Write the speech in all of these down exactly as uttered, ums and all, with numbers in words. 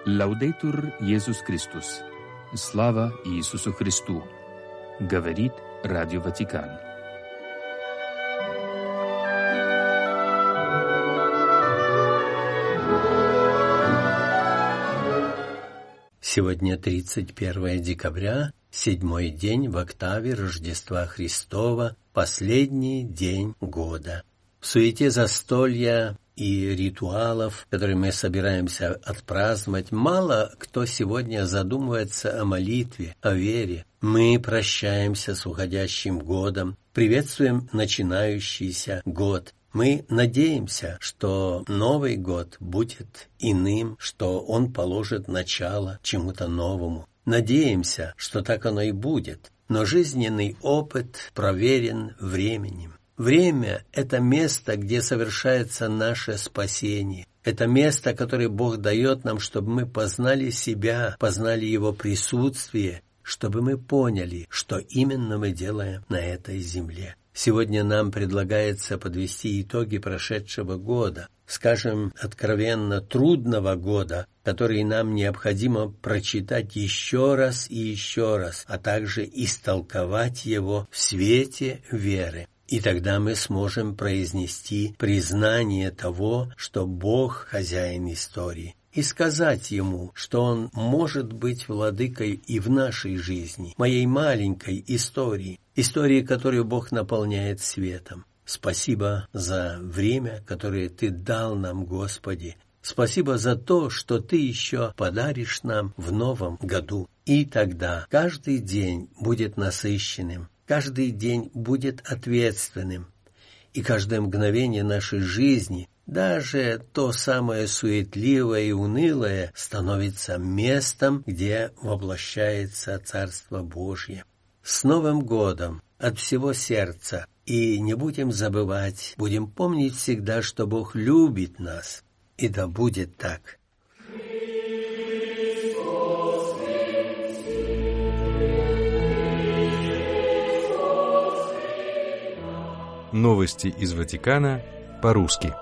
Лаудейтур Иисус Христос. Слава Иисусу Христу. Говорит Радио Ватикан. Сегодня тридцать первое декабря, седьмой день в октаве Рождества Христова, последний день года. В суете застолья и ритуалов, которые мы собираемся отпраздновать, мало кто сегодня задумывается о молитве, о вере. Мы прощаемся с уходящим годом, приветствуем начинающийся год. Мы надеемся, что Новый год будет иным, что он положит начало чему-то новому. Надеемся, что так оно и будет, но жизненный опыт проверен временем. Время — это место, где совершается наше спасение. Это место, которое Бог дает нам, чтобы мы познали себя, познали Его присутствие, чтобы мы поняли, что именно мы делаем на этой земле. Сегодня нам предлагается подвести итоги прошедшего года, скажем откровенно, трудного года, который нам необходимо прочитать еще раз и еще раз, а также истолковать его в свете веры. И тогда мы сможем произнести признание того, что Бог – хозяин истории, и сказать Ему, что Он может быть владыкой и в нашей жизни, моей маленькой истории, истории, которую Бог наполняет светом. Спасибо за время, которое Ты дал нам, Господи. Спасибо за то, что Ты еще подаришь нам в новом году. И тогда каждый день будет насыщенным. Каждый день будет ответственным, и каждое мгновение нашей жизни, даже то самое суетливое и унылое, становится местом, где воплощается Царство Божье. С Новым годом от всего сердца, и не будем забывать, будем помнить всегда, что Бог любит нас, и да будет так. Новости из Ватикана по-русски.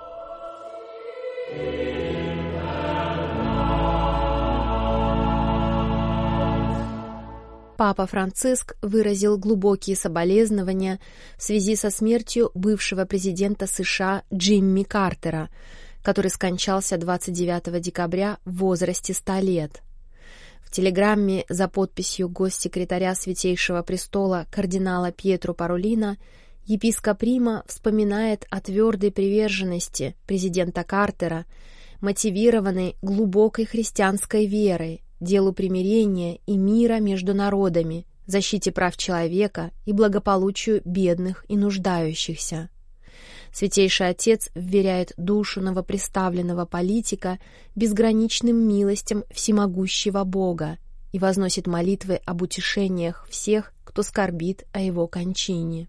Папа Франциск выразил глубокие соболезнования в связи со смертью бывшего президента США Джимми Картера, который скончался двадцать девятого декабря в возрасте ста лет. В телеграмме за подписью госсекретаря Святейшего Престола кардинала Пьетро Паролино епископ Рима вспоминает о твердой приверженности президента Картера, мотивированной глубокой христианской верой, делу примирения и мира между народами, защите прав человека и благополучию бедных и нуждающихся. Святейший Отец вверяет душу новоприставленного политика безграничным милостям всемогущего Бога и возносит молитвы об утешениях всех, кто скорбит о его кончине.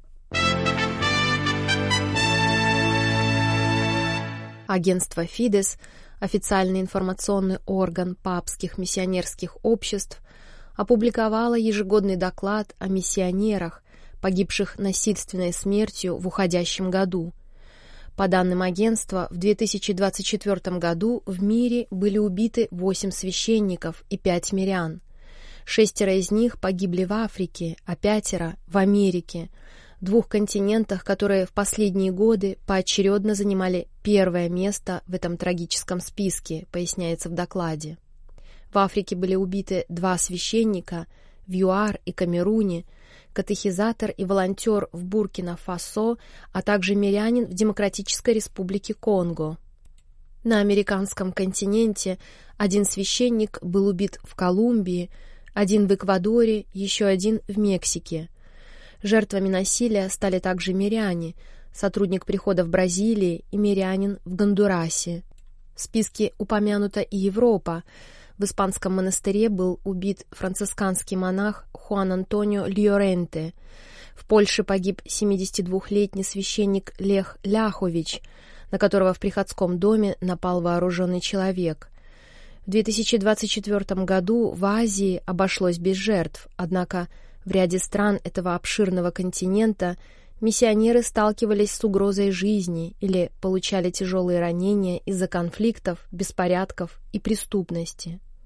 Агентство «Фидес», официальный информационный орган папских миссионерских обществ, опубликовало ежегодный доклад о миссионерах, погибших насильственной смертью в уходящем году. По данным агентства, в две тысячи двадцать четвёртом году в мире были убиты восемь священников и пять мирян. Шестеро из них погибли в Африке, а пятеро — в Америке, двух континентах, которые в последние годы поочередно занимали первое место в этом трагическом списке, поясняется в докладе. В Африке были убиты два священника в ЮАР и Камеруне, катехизатор и волонтер в Буркина-Фасо, а также мирянин в Демократической Республике Конго. На американском континенте один священник был убит в Колумбии, один в Эквадоре, еще один в Мексике. Жертвами насилия стали также миряне, сотрудник прихода в Бразилии и мирянин в Гондурасе. В списке упомянута и Европа. В испанском монастыре был убит францисканский монах Хуан Антонио Льоренте. В Польше погиб семидесятидвухлетний священник Лех Ляхович, на которого в приходском доме напал вооруженный человек. В две тысячи двадцать четвёртом году в Азии обошлось без жертв, однако в ряде стран этого обширного континента миссионеры сталкивались с угрозой жизни или получали тяжелые ранения из-за конфликтов, беспорядков и преступности.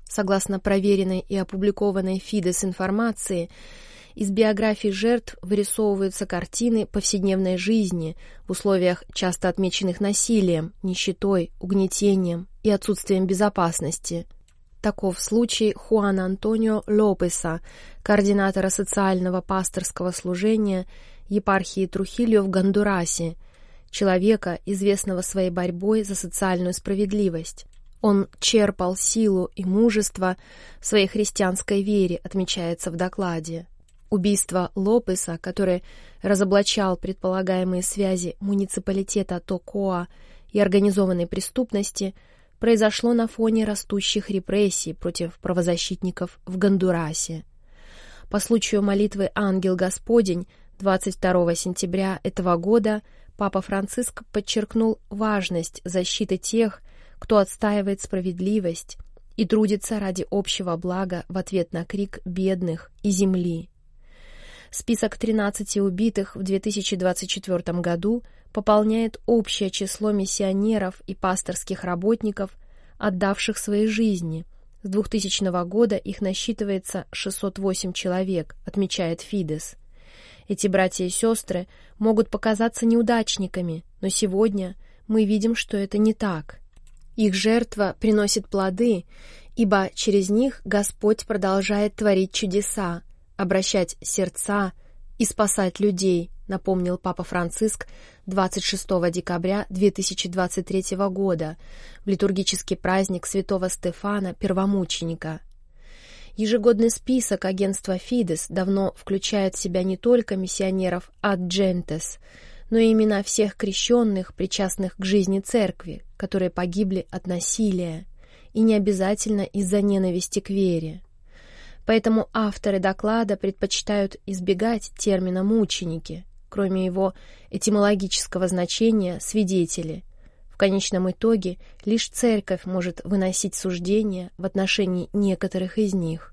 Согласно проверенной и опубликованной Фидес информации, из биографий жертв вырисовываются картины повседневной жизни в условиях, часто отмеченных насилием, нищетой, угнетением и отсутствием безопасности. Таков случай Хуана Антонио Лопеса, координатора социального пасторского служения епархии Трухильо в Гондурасе, человека, известного своей борьбой за социальную справедливость. Он черпал силу и мужество в своей христианской вере, отмечается в докладе. Убийство Лопеса, который разоблачал предполагаемые связи муниципалитета Токоа и организованной преступности, произошло на фоне растущих репрессий против правозащитников в Гондурасе. По случаю молитвы «Ангел Господень» двадцать второго сентября этого года Папа Франциск подчеркнул важность защиты тех, кто отстаивает справедливость и трудится ради общего блага в ответ на крик бедных и земли. Список тринадцати убитых в две тысячи двадцать четвёртом году пополняет общее число миссионеров и пасторских работников, отдавших свои жизни. С двухтысячного года их насчитывается шестьсот восемь человек, отмечает Фидес. Эти братья и сестры могут показаться неудачниками, но сегодня мы видим, что это не так. Их жертва приносит плоды, ибо через них Господь продолжает творить чудеса, обращать сердца и спасать людей, напомнил Папа Франциск двадцать шестого декабря две тысячи двадцать третьего года в литургический праздник святого Стефана Первомученика. Ежегодный список агентства Фидес давно включает в себя не только миссионеров ад джентес, но и имена всех крещенных, причастных к жизни церкви, которые погибли от насилия, и не обязательно из-за ненависти к вере. Поэтому авторы доклада предпочитают избегать термина «мученики», кроме его этимологического значения «свидетели». В конечном итоге лишь церковь может выносить суждения в отношении некоторых из них.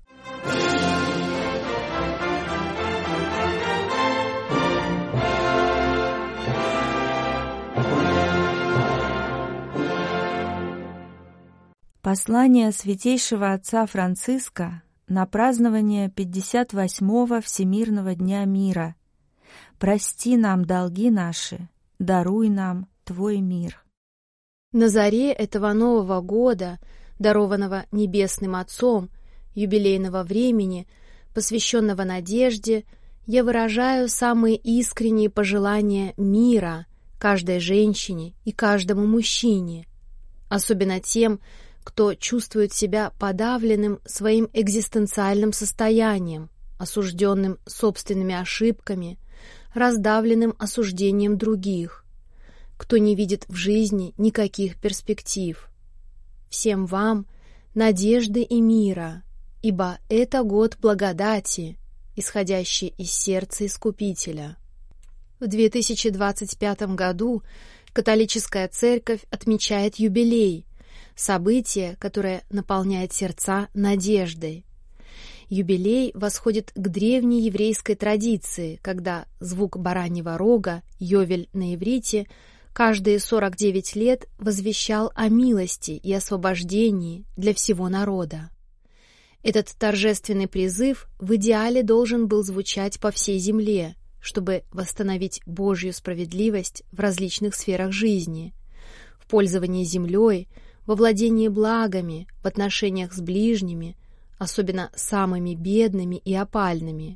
Послание Святейшего Отца Франциска на празднование пятьдесят восьмого Всемирного Дня Мира. Прости нам долги наши, даруй нам Твой мир. На заре этого Нового года, дарованного Небесным Отцом, юбилейного времени, посвященного надежде, я выражаю самые искренние пожелания мира каждой женщине и каждому мужчине, особенно тем, кто чувствует себя подавленным своим экзистенциальным состоянием, осужденным собственными ошибками, раздавленным осуждением других, кто не видит в жизни никаких перспектив. Всем вам надежды и мира, ибо это год благодати, исходящий из сердца Искупителя. В две тысячи двадцать пятом году католическая церковь отмечает юбилей, событие, которое наполняет сердца надеждой. Юбилей восходит к древней еврейской традиции, когда звук бараньего рога, йовель на иврите, каждые сорок девять лет возвещал о милости и освобождении для всего народа. Этот торжественный призыв в идеале должен был звучать по всей земле, чтобы восстановить Божью справедливость в различных сферах жизни, в пользовании землей, во владении благами, в отношениях с ближними, особенно самыми бедными и опальными.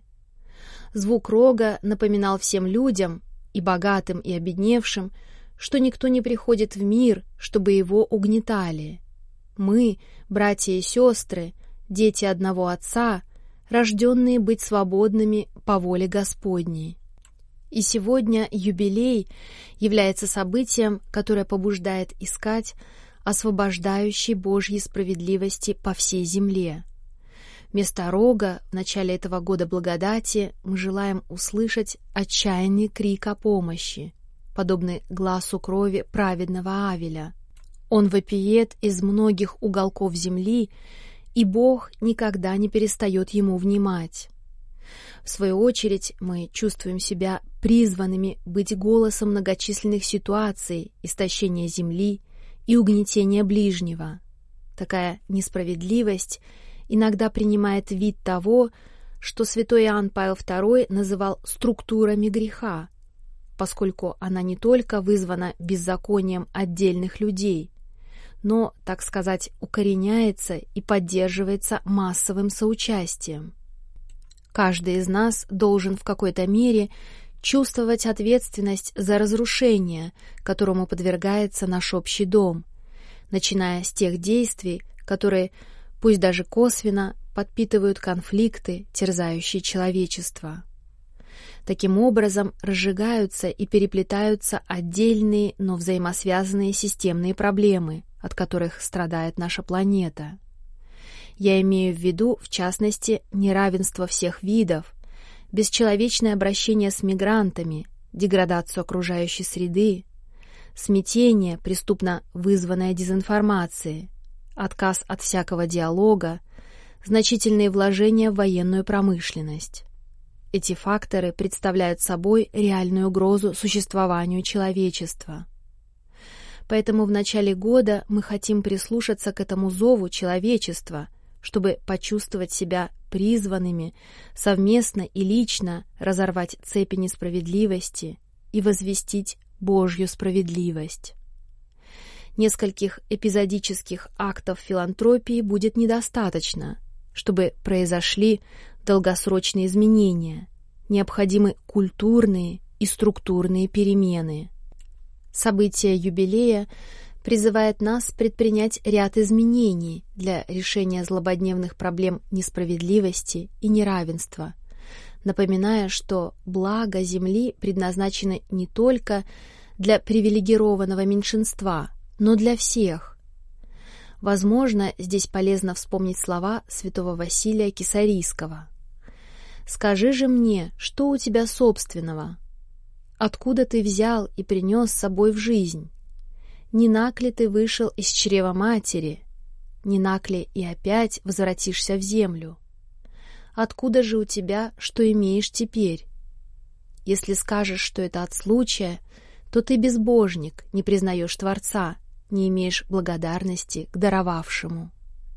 Звук рога напоминал всем людям, и богатым, и обедневшим, что никто не приходит в мир, чтобы его угнетали. Мы, братья и сестры, дети одного Отца, рожденные быть свободными по воле Господней. И сегодня юбилей является событием, которое побуждает искать освобождающей Божьей справедливости по всей земле. Вместо рога в начале этого года благодати мы желаем услышать отчаянный крик о помощи, подобный гласу крови праведного Авеля. Он вопиет из многих уголков земли, и Бог никогда не перестает ему внимать. В свою очередь мы чувствуем себя призванными быть голосом многочисленных ситуаций истощения земли и угнетения ближнего. Такая несправедливость иногда принимает вид того, что святой Иоанн Павел второй называл структурами греха, поскольку она не только вызвана беззаконием отдельных людей, но, так сказать, укореняется и поддерживается массовым соучастием. Каждый из нас должен в какой-то мере чувствовать ответственность за разрушение, которому подвергается наш общий дом, начиная с тех действий, которые, пусть даже косвенно, подпитывают конфликты, терзающие человечество. Таким образом, разжигаются и переплетаются отдельные, но взаимосвязанные системные проблемы, от которых страдает наша планета. Я имею в виду, в частности, неравенство всех видов, бесчеловечное обращение с мигрантами, деградацию окружающей среды, смятение, преступно вызванное дезинформацией, отказ от всякого диалога, значительные вложения в военную промышленность. Эти факторы представляют собой реальную угрозу существованию человечества. Поэтому в начале года мы хотим прислушаться к этому зову человечества, чтобы почувствовать себя призванными совместно и лично разорвать цепи несправедливости и возвестить Божью справедливость. Нескольких эпизодических актов филантропии будет недостаточно, чтобы произошли долгосрочные изменения, необходимы культурные и структурные перемены. Событие юбилея призывает нас предпринять ряд изменений для решения злободневных проблем несправедливости и неравенства, напоминая, что блага Земли предназначены не только для привилегированного меньшинства, но для всех. Возможно, здесь полезно вспомнить слова святого Василия Кесарийского. «Скажи же мне, что у тебя собственного? Откуда ты взял и принес с собой в жизнь? Не нак ли ты вышел из чрева матери? Не нак ли и опять возвратишься в землю? Откуда же у тебя, что имеешь теперь? Если скажешь, что это от случая, то ты безбожник, не признаешь Творца, не имеешь благодарности к даровавшему».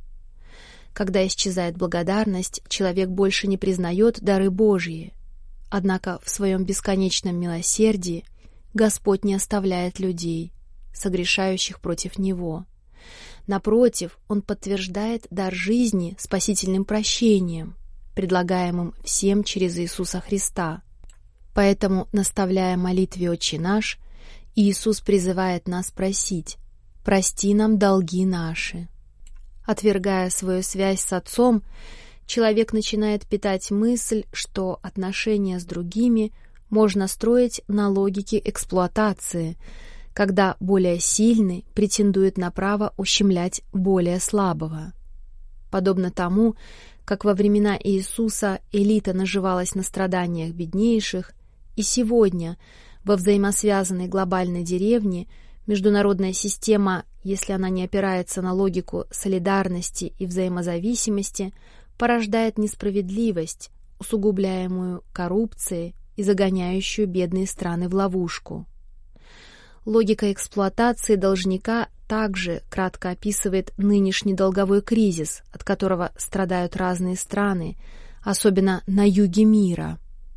Когда исчезает благодарность, человек больше не признает дары Божьи. Однако в своем бесконечном милосердии Господь не оставляет людей, согрешающих против Него. Напротив, Он подтверждает дар жизни спасительным прощением, предлагаемым всем через Иисуса Христа. Поэтому, наставляя молитве «Отче наш», Иисус призывает нас просить: «Прости нам долги наши». Отвергая свою связь с Отцом, человек начинает питать мысль, что отношения с другими можно строить на логике эксплуатации, когда более сильный претендует на право ущемлять более слабого. Подобно тому, как во времена Иисуса элита наживалась на страданиях беднейших, и сегодня во взаимосвязанной глобальной деревне международная система, если она не опирается на логику солидарности и взаимозависимости, порождает несправедливость, усугубляемую коррупцией и загоняющую бедные страны в ловушку. Логика эксплуатации должника также кратко описывает нынешний долговой кризис, от которого страдают разные страны, особенно на юге мира.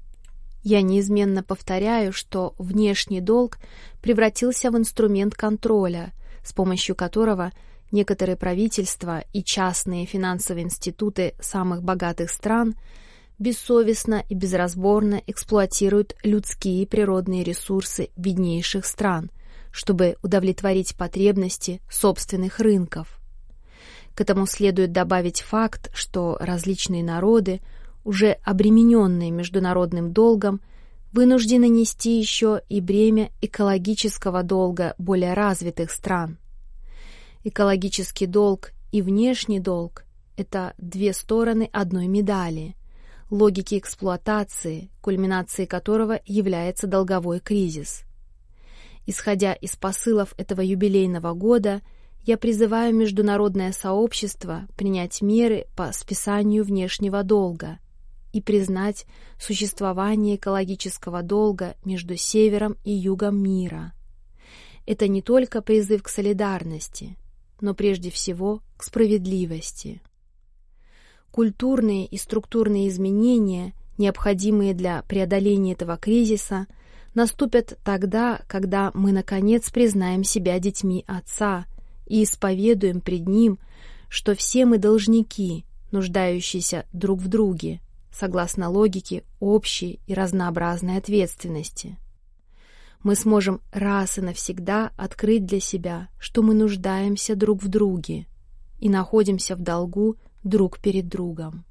Я неизменно повторяю, что внешний долг превратился в инструмент контроля, с помощью которого некоторые правительства и частные финансовые институты самых богатых стран бессовестно и безразборно эксплуатируют людские и природные ресурсы беднейших стран, чтобы удовлетворить потребности собственных рынков. К этому следует добавить факт, что различные народы, уже обремененные международным долгом, вынуждены нести еще и бремя экологического долга более развитых стран. Экологический долг и внешний долг – это две стороны одной медали, логики эксплуатации, кульминацией которого является долговой кризис. Исходя из посылов этого юбилейного года, я призываю международное сообщество принять меры по списанию внешнего долга и признать существование экологического долга между севером и югом мира. Это не только призыв к солидарности, но прежде всего к справедливости. Культурные и структурные изменения, необходимые для преодоления этого кризиса, наступят тогда, когда мы, наконец, признаем себя детьми Отца и исповедуем пред Ним, что все мы должники, нуждающиеся друг в друге, согласно логике общей и разнообразной ответственности. Мы сможем раз и навсегда открыть для себя, что мы нуждаемся друг в друге и находимся в долгу друг перед другом.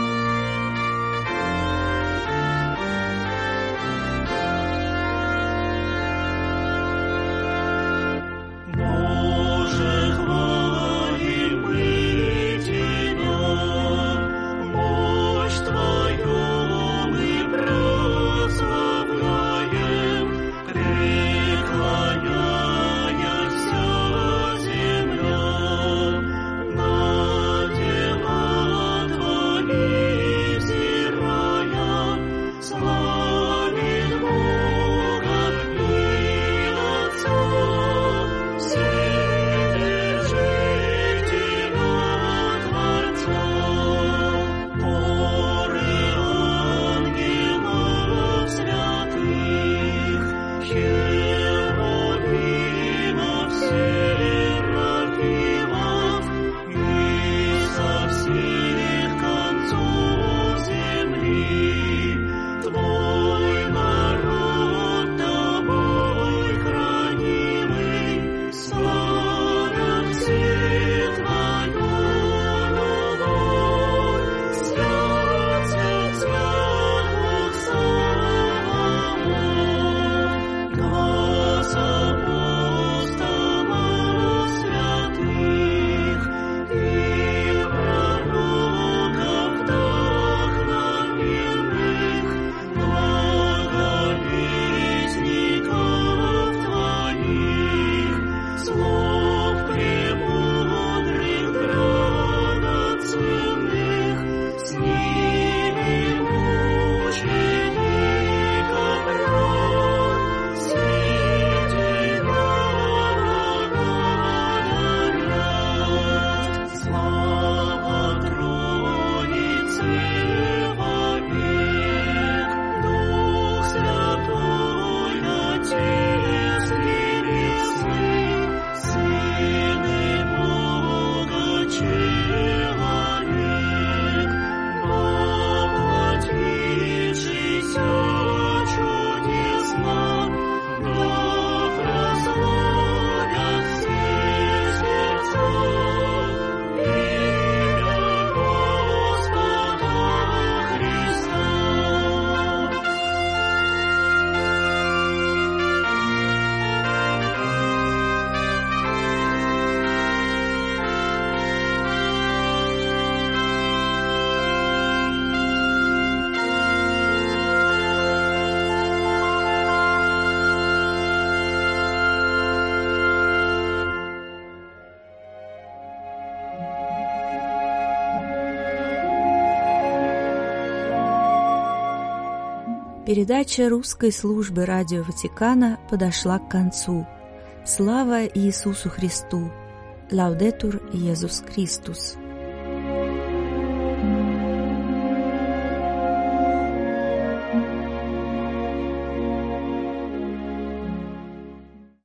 Передача русской службы Радио Ватикана подошла к концу. Слава Иисусу Христу! Лаудетур Иисус Христос!